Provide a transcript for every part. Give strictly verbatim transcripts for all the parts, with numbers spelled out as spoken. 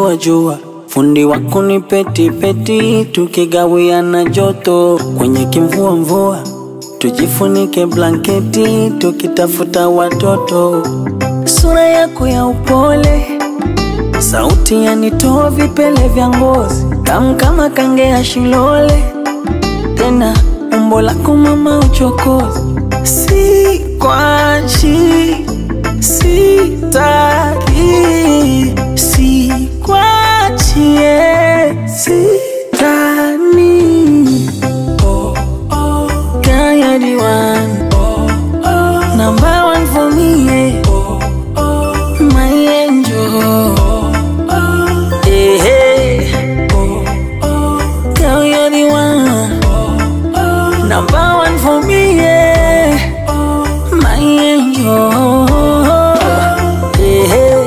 usiojua. Fundi wako ni peti peti, tukigawiana joto kwenye kimvua mvua. Tujifunike blanketi, tukitafuta watoto. Sura yako ya upole, sauti yanitoa vipele vya ngozi. Tamu kama kange ya shilole, tena umbo lako mama uchokozi. Sikwachi, sitaki, sikwachi, eh, sitani. Oh, oh, girl, you're the one. Oh, oh, number one for me, yeah. Oh, oh, my angel. Oh, oh, hey, hey. Oh, oh, girl, you're the one. Oh, oh, number one for me, yeah. Oh, my angel. Hey, hey.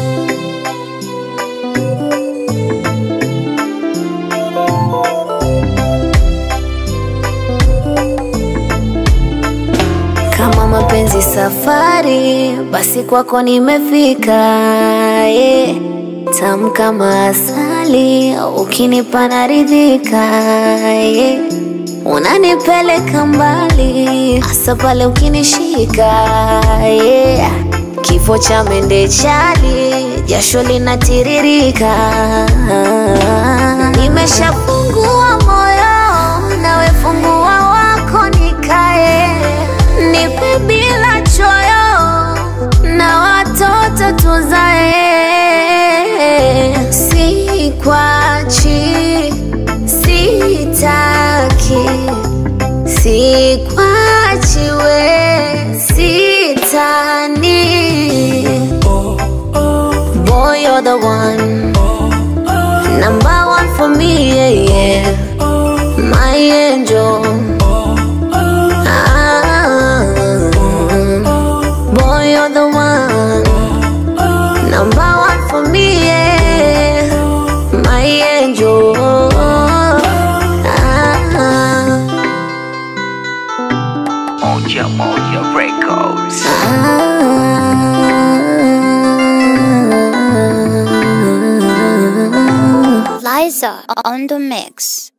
Kama mapenzi safari, basi kwako nimefika, yeah. Tamu kama asali, ukinipa naridhika, yeah. Unanipeleka mbali, hasa pale ukinishika, yeah. Kifo cha mende chali, jasho linatiririka. Nimeshafungua moyo, nawe fungua wako nikae. Nipe bila choyo, na watoto tuzae. Sikwachi, sitaki, sikwachi we, sitani. Oh, oh, Boy, you're the one. oh, oh, Number one for me, yeah, yeah. oh, My angel. oh, oh, Ah, boy, you're the one. Number one for me, yeah. My angel. Ah, Moja Moja Records. ah. Liza on the mix.